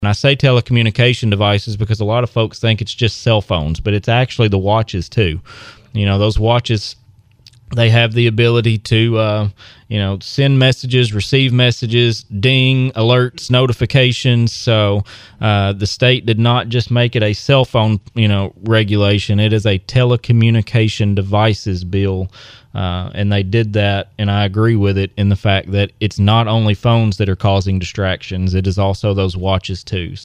And I say telecommunication devices because a lot of folks think it's just cell phones, but it's actually the watches too. You know, those watches, they have the ability to, send messages, receive messages, ding, alerts, notifications. So the state did not just make it a cell phone, regulation. It is a telecommunication devices bill. And they did that, and I agree with it in the fact that it's not only phones that are causing distractions. It is also those watches too.